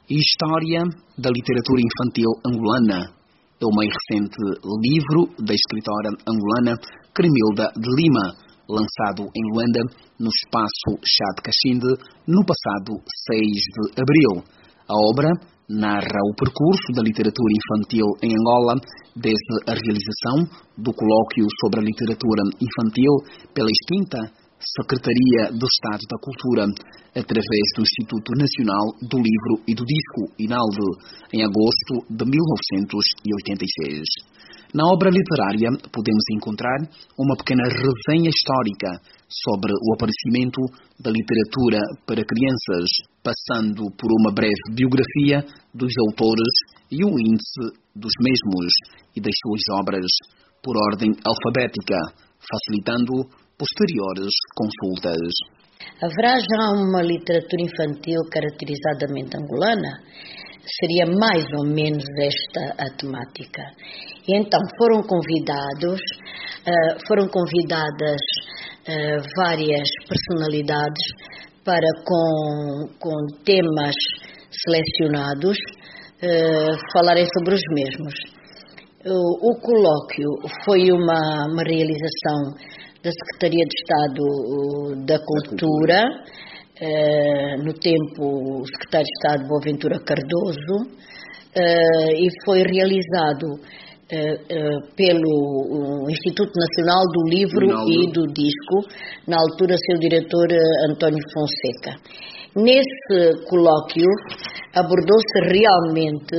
História da literatura infantil angolana é o mais recente livro da escritora angolana Cremilda de Lima, lançado em Luanda, no espaço Chá de Caxinde, no passado 6 de abril. A obra narra o percurso da literatura infantil em Angola, desde a realização do colóquio sobre a literatura infantil pela extinta Secretaria do Estado da Cultura, através do Instituto Nacional do Livro e do Disco, INALDE, em agosto de 1986. Na obra literária, podemos encontrar uma pequena resenha histórica sobre o aparecimento da literatura para crianças, passando por uma breve biografia dos autores e o índice dos mesmos e das suas obras, por ordem alfabética, facilitando posteriores consultas. Haverá já uma literatura infantil caracterizadamente angolana? Seria mais ou menos esta a temática. E então foram convidadas várias personalidades para, com temas selecionados, falarem sobre os mesmos. O colóquio foi uma realização da Secretaria de Estado da Cultura, no tempo o Secretário de Estado Boaventura Cardoso, e foi realizado pelo Instituto Nacional do Livro e do Disco, na altura seu diretor António Fonseca. Nesse colóquio abordou-se realmente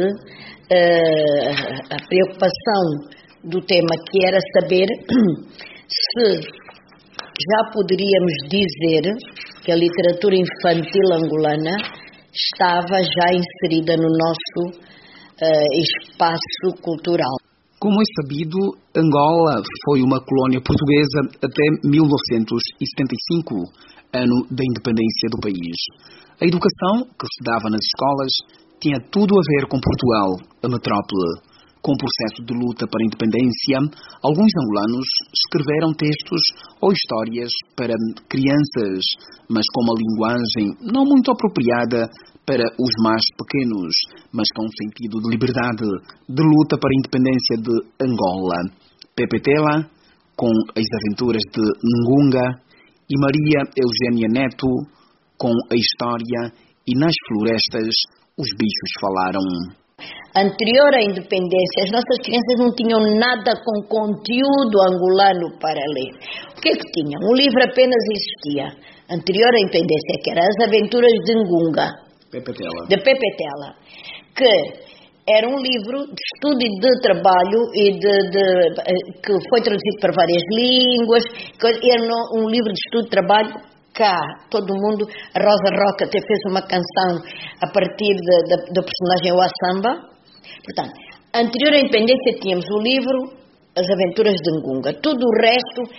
a preocupação do tema, que era saber se já poderíamos dizer que a literatura infantil angolana estava já inserida no nosso espaço cultural. Como é sabido, Angola foi uma colónia portuguesa até 1975, ano da independência do país. A educação que se dava nas escolas tinha tudo a ver com Portugal, a metrópole. Com o processo de luta para a independência, alguns angolanos escreveram textos ou histórias para crianças, mas com uma linguagem não muito apropriada para os mais pequenos, mas com um sentido de liberdade, de luta para a independência de Angola. Pepe Tela, com as aventuras de Ngunga, e Maria Eugênia Neto, com a história E nas Florestas os Bichos Falaram. Anterior à independência, as nossas crianças não tinham nada com conteúdo angolano para ler. O que é que tinham? Um livro apenas existia, anterior à independência, que era As Aventuras de Ngunga, de Pepe Tela, que era um livro de estudo e de trabalho que foi traduzido para várias línguas, era um livro de estudo e trabalho. Cá, todo mundo, a Rosa Roca até fez uma canção a partir da personagem Oaçamba. Portanto, anterior à independência tínhamos o livro As Aventuras de Ngunga. Tudo o resto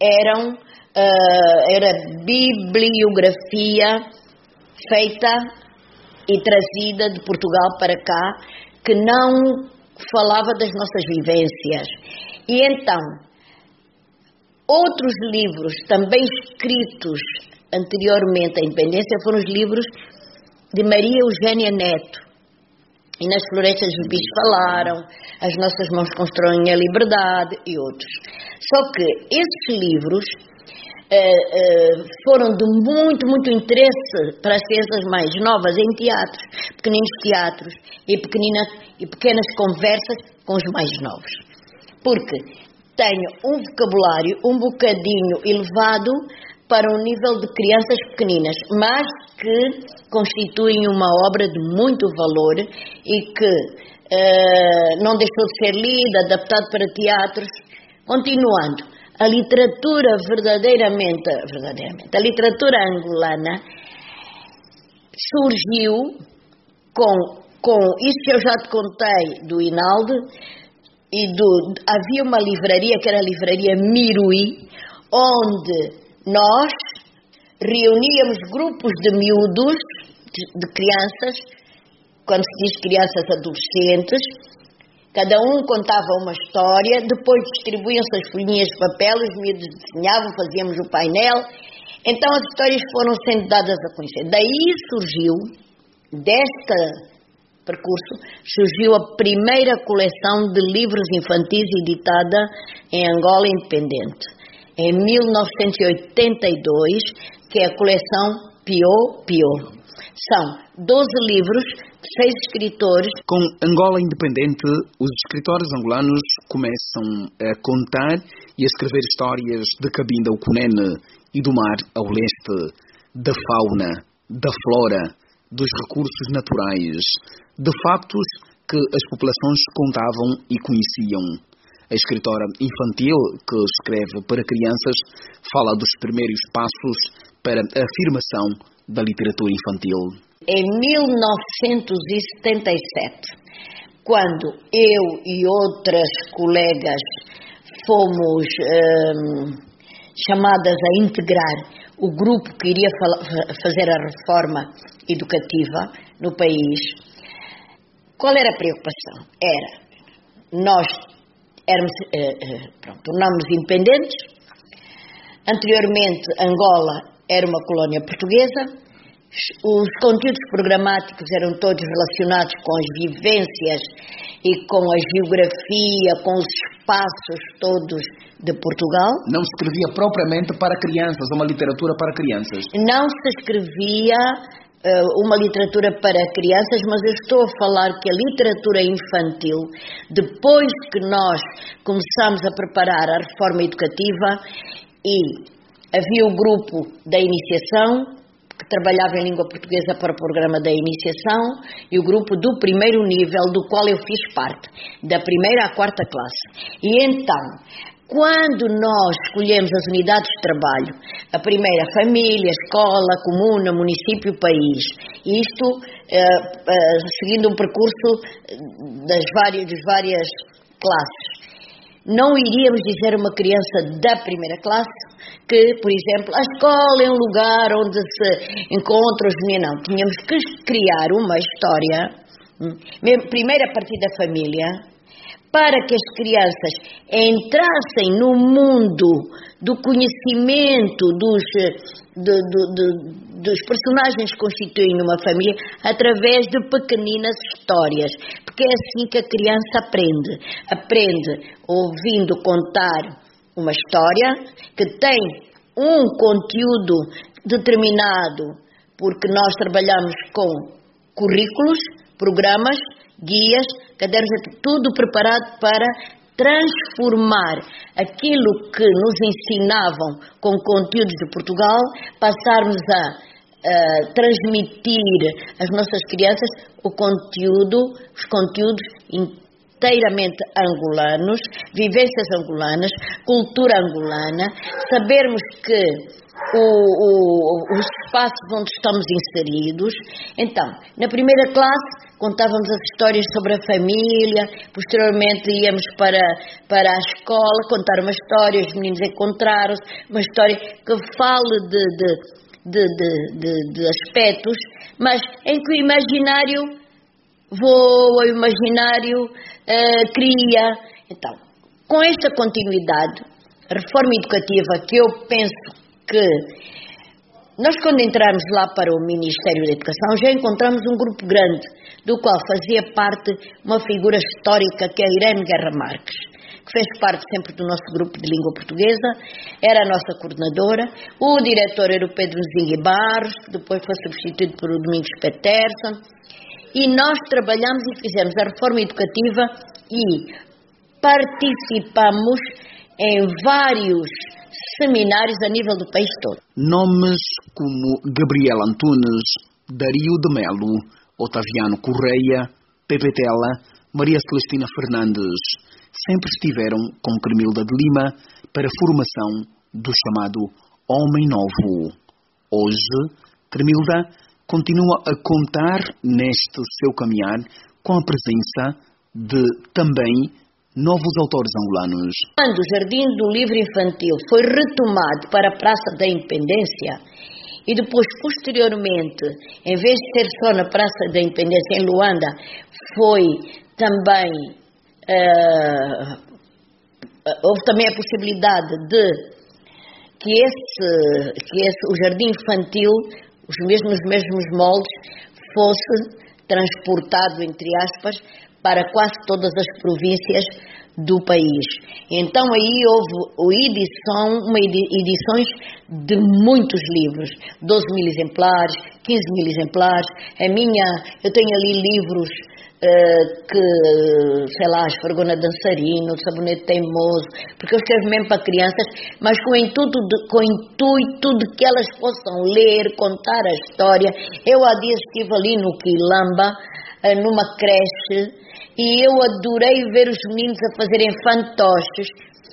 era bibliografia feita e trazida de Portugal para cá, que não falava das nossas vivências. E então, outros livros também escritos anteriormente à independência foram os livros de Maria Eugênia Neto. E nas Florestas os Bichos Falaram, As Nossas Mãos Constroem a Liberdade e outros. Só que esses livros foram de muito, muito interesse para as crianças mais novas em teatros, pequeninos teatros e pequenas conversas com os mais novos. Porque tenho um vocabulário um bocadinho elevado para um nível de crianças pequeninas, mas que constituem uma obra de muito valor e que não deixou de ser lida, adaptado para teatros. Continuando, a literatura verdadeiramente, a literatura angolana surgiu com isso que eu já te contei do INALDE, havia uma livraria que era a livraria Miruí, onde nós reuníamos grupos de miúdos, de crianças, quando se diz crianças adolescentes, cada um contava uma história, depois distribuíam-se as folhinhas de papel, os miúdos desenhavam, fazíamos o painel, então as histórias foram sendo dadas a conhecer. Daí surgiu, desta percurso, surgiu a primeira coleção de livros infantis editada em Angola independente, em 1982, que é a coleção Piô Piô. São 12 livros de 6 escritores. Com Angola independente, os escritores angolanos começam a contar e a escrever histórias de Cabinda ao Cunene e do mar ao leste, da fauna, da flora, dos recursos naturais, de factos que as populações contavam e conheciam. A escritora infantil que escreve para crianças fala dos primeiros passos para a afirmação da literatura infantil. Em 1977, quando eu e outras colegas fomos chamadas a integrar o grupo que iria fazer a reforma educativa no país, qual era a preocupação? Nós tornámos-nos independentes. Anteriormente, Angola era uma colónia portuguesa. Os conteúdos programáticos eram todos relacionados com as vivências e com a geografia, com os espaços todos de Portugal. Não se escrevia propriamente para crianças, uma literatura para crianças. Não se escrevia uma literatura para crianças, mas eu estou a falar que a literatura infantil, depois que nós começamos a preparar a reforma educativa, e havia o grupo da iniciação, que trabalhava em língua portuguesa para o programa da iniciação, e o grupo do primeiro nível, do qual eu fiz parte, da primeira à quarta classe. E então, quando nós escolhemos as unidades de trabalho, a primeira, família, escola, comuna, município, país, isto seguindo um percurso das várias classes, não iríamos dizer a uma criança da primeira classe que, por exemplo, a escola é um lugar onde se encontram os meninos. Não, tínhamos que criar uma história, primeiro a partir da família, para que as crianças entrassem no mundo do conhecimento dos personagens que constituem uma família através de pequeninas histórias, porque é assim que a criança aprende ouvindo contar uma história que tem um conteúdo determinado, porque nós trabalhamos com currículos, programas, guias, cadernos, tudo preparado para transformar aquilo que nos ensinavam com conteúdos de Portugal, passarmos a transmitir às nossas crianças os conteúdos inteiramente angolanos, vivências angolanas, cultura angolana, sabermos que os espaços onde estamos inseridos. Então, na primeira classe contávamos as histórias sobre a família, posteriormente íamos para a escola contar uma história, os meninos encontraram-se, uma história que fale de aspectos, mas em que o imaginário voa, o imaginário cria. Então, com esta continuidade, a reforma educativa, que eu penso que nós, quando entramos lá para o Ministério da Educação, já encontramos um grupo grande, do qual fazia parte uma figura histórica, que é a Irene Guerra Marques, que fez parte sempre do nosso grupo de língua portuguesa, era a nossa coordenadora. O diretor era o Pedro Zingue Barros, que depois foi substituído por o Domingos Peterson, e nós trabalhamos e fizemos a reforma educativa e participamos em vários seminários a nível do país todo. Nomes como Gabriel Antunes, Dario de Melo, Otaviano Correia, Pepe Tela, Maria Celestina Fernandes sempre estiveram com Cremilda de Lima para a formação do chamado Homem Novo. Hoje, Cremilda continua a contar neste seu caminhar com a presença de também novos autores angolanos. Quando o Jardim do Livro Infantil foi retomado para a Praça da Independência e depois, posteriormente, em vez de ser só na Praça da Independência em Luanda, foi também houve também a possibilidade de que o Jardim Infantil, os mesmos moldes, fosse transportado, entre aspas, para quase todas as províncias do país. Então aí houve edições de muitos livros, 12 mil exemplares, 15 mil exemplares. Eu tenho ali livros que, sei lá, Esfregona Dançarina, o Sabonete Teimoso, porque eu escrevo mesmo para crianças, mas com o intuito de que elas possam ler, contar a história. Eu há dias estive ali no Quilamba, numa creche, e eu adorei ver os meninos a fazerem fantoches.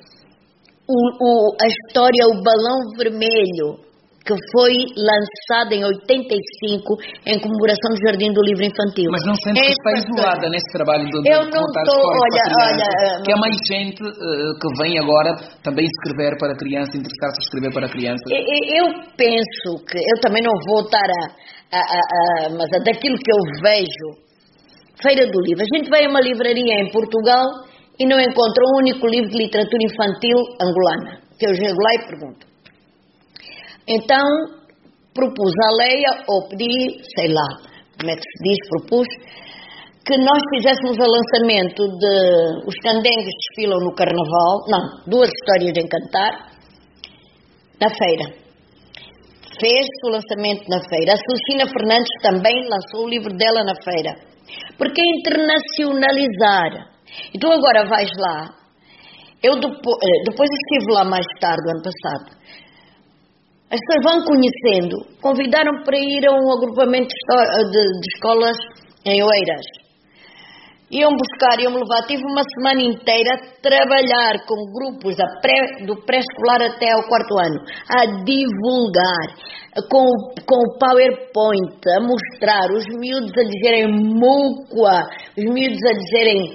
A história O Balão Vermelho, que foi lançada em 85 em comemoração do Jardim do Livro Infantil. Mas não sente que está isolada nesse trabalho de eu não contar estou, histórias para crianças? Que há não, mais gente que vem agora também escrever para crianças, interessar-se a escrever para crianças. Eu penso que eu também não vou estar mas daquilo que eu vejo. Feira do Livro. A gente vai a uma livraria em Portugal e não encontra um único livro de literatura infantil angolana. Que eu chego lá e pergunto. Então, propus à Leia, ou pedi, sei lá, como é que se diz, propus, que nós fizéssemos o lançamento de Os Candengues Desfilam no Carnaval, não, 2 histórias de Encantar, na feira. Fez-se o lançamento na feira. A Celestina Fernandes também lançou o livro dela na feira. Porque é internacionalizar. Então agora vais lá. Eu depois estive lá mais tarde, ano passado. As pessoas vão conhecendo. Convidaram para ir a um agrupamento de escolas em Oeiras. Iam buscar, iam-me levar. Tive uma semana inteira a trabalhar com grupos do pré-escolar até ao 4º ano, a divulgar, com o PowerPoint, a mostrar, os miúdos a dizerem mucua, os miúdos a dizerem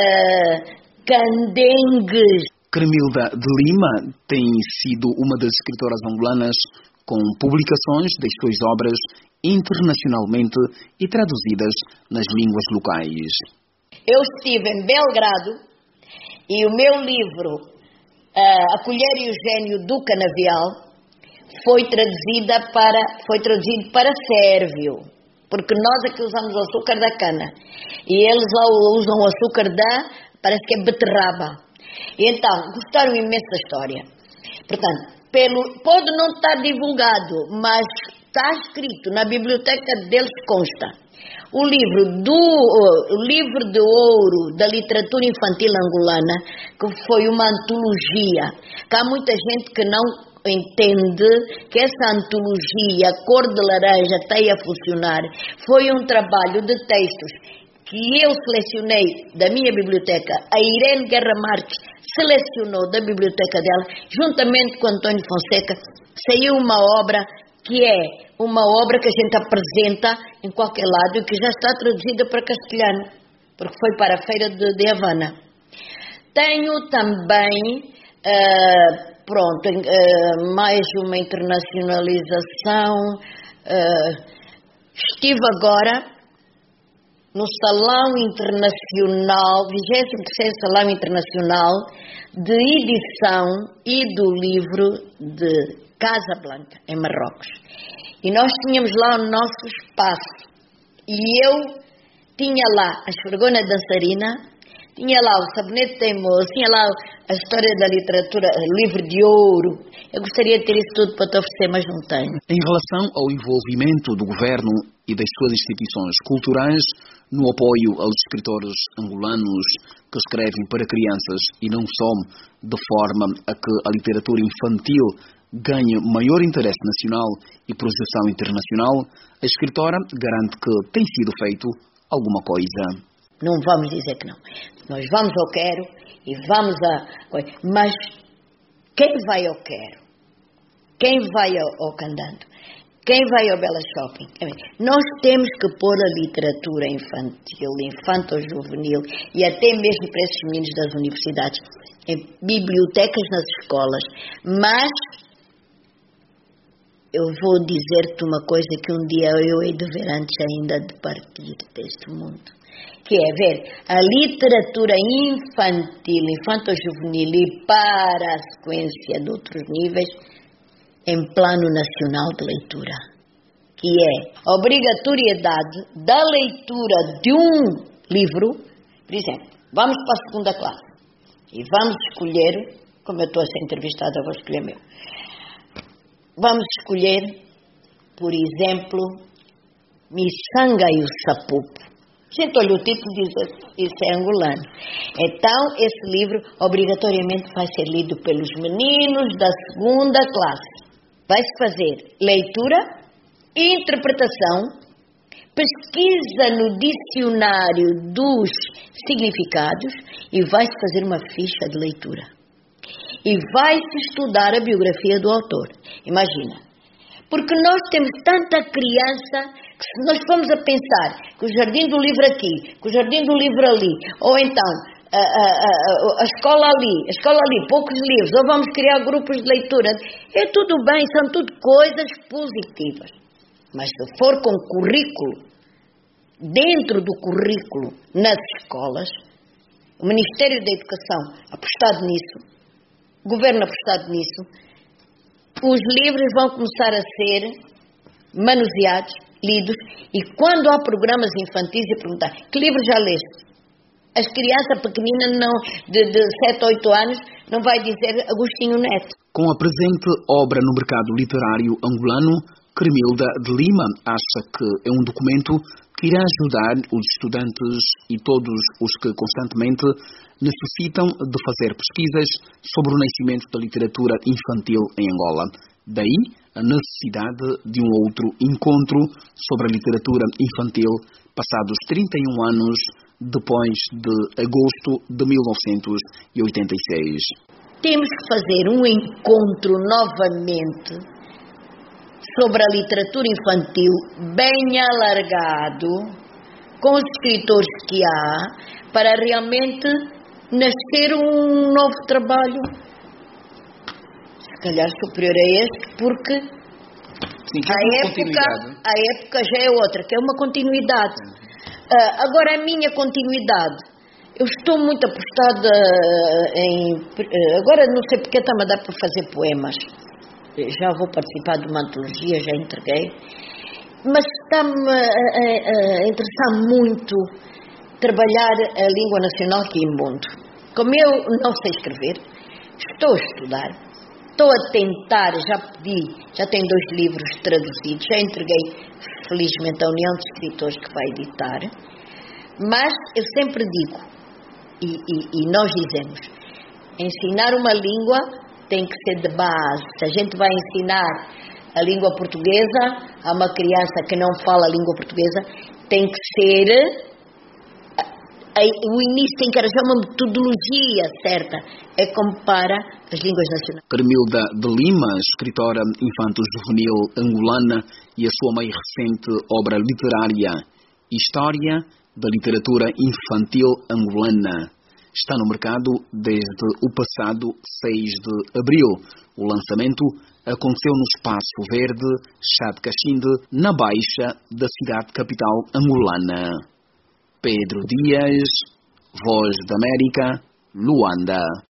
candengues. Cremilda de Lima tem sido uma das escritoras angolanas com publicações das suas obras internacionalmente e traduzidas nas línguas locais. Eu estive em Belgrado e o meu livro, A Colher e o Gênio do Canavial, foi traduzido para sérvio, porque nós aqui usamos o açúcar da cana e eles lá usam o açúcar parece que é beterraba. E então, gostaram imenso da história. Portanto, pode não estar divulgado, mas está escrito na biblioteca deles, consta. O livro de ouro da literatura infantil angolana, que foi uma antologia, que há muita gente que não entende que essa antologia, Cor de Laranja, está aí a funcionar, foi um trabalho de textos que eu selecionei da minha biblioteca, a Irene Guerra Marques selecionou da biblioteca dela, juntamente com António Fonseca, saiu uma obra que é uma obra que a gente apresenta em qualquer lado e que já está traduzida para castelhano, porque foi para a feira de Havana. Tenho também, mais uma internacionalização. Estive agora no Salão Internacional, 23º Salão Internacional de Edição e do Livro de Casablanca, em Marrocos. E nós tínhamos lá o nosso espaço. E eu tinha lá a Esfregona Dançarina, tinha lá o Sabonete Teimoso, tinha lá a história da literatura, o livro de ouro. Eu gostaria de ter isso tudo para te oferecer, mas não tenho. Em relação ao envolvimento do governo e das suas instituições culturais no apoio aos escritores angolanos que escrevem para crianças e não só, de forma a que a literatura infantil ganhe maior interesse nacional e projeção internacional, a escritora garante que tem sido feito alguma coisa. Não vamos dizer que não. Nós vamos ao Quero e vamos mas quem vai ao Quero? Quem vai ao Candando? Quem vai ao Bela Shopping? Nós temos que pôr a literatura infantil, infanto-juvenil e até mesmo para esses meninos das universidades, em bibliotecas nas escolas, mas eu vou dizer-te uma coisa que um dia eu hei de ver antes ainda de partir deste mundo, que é ver a literatura infantil, infanto-juvenil e para a sequência de outros níveis em plano nacional de leitura, que é a obrigatoriedade da leitura de um livro. Por exemplo, vamos para a segunda classe e vamos escolher, como eu estou a ser entrevistada, eu vou escolher meu. Vamos escolher, por exemplo, Missanga e o Sapupo. A gente olha o título e diz, isso é angolano. Então, esse livro obrigatoriamente vai ser lido pelos meninos da segunda classe. Vai-se fazer leitura, interpretação, pesquisa no dicionário dos significados e vai-se fazer uma ficha de leitura. E vai-se estudar a biografia do autor. Imagina. Porque nós temos tanta criança que se nós formos a pensar que o jardim do livro aqui, que o jardim do livro ali, ou então a escola ali, poucos livros, ou vamos criar grupos de leitura, é tudo bem, são tudo coisas positivas. Mas se for com currículo, dentro do currículo, nas escolas, o Ministério da Educação apostado nisso, o Governo apostado nisso, os livros vão começar a ser manuseados, lidos, e quando há programas infantis e perguntar, que livro já leste? As crianças pequeninas de 7 ou 8 anos não vai dizer Agostinho Neto. Com a presente obra no mercado literário angolano, Cremilda de Lima acha que é um documento que irá ajudar os estudantes e todos os que constantemente necessitam de fazer pesquisas sobre o nascimento da literatura infantil em Angola. Daí a necessidade de um outro encontro sobre a literatura infantil passados 31 anos depois de agosto de 1986. Temos que fazer um encontro novamente sobre a literatura infantil bem alargado, com os escritores que há, para realmente nascer um novo trabalho, se calhar superior a este, porque a época já é outra, que é uma continuidade. Agora a minha continuidade, eu estou muito apostada em... Agora não sei porque está-me a dar para fazer poemas. Já vou participar de uma antologia, já entreguei. Mas está-me a interessar muito trabalhar a língua nacional Quimbundo. Como eu não sei escrever, estou a estudar, estou a tentar, já tenho 2 livros traduzidos, já entreguei felizmente à União de Escritores que vai editar, mas eu sempre digo, e nós dizemos, ensinar uma língua tem que ser de base. Se a gente vai ensinar a língua portuguesa a uma criança que não fala a língua portuguesa, tem que ser... O início tem que arranjar uma metodologia certa. É como para as línguas nacionais. Cremilda de Lima, escritora infanto-juvenil angolana, e a sua mais recente obra literária, História da Literatura Infantil Angolana, está no mercado desde o passado 6 de abril. O lançamento aconteceu no Espaço Verde, Chá de Caxinde, na Baixa da cidade capital angolana. Pedro Dias, Voz da América, Luanda.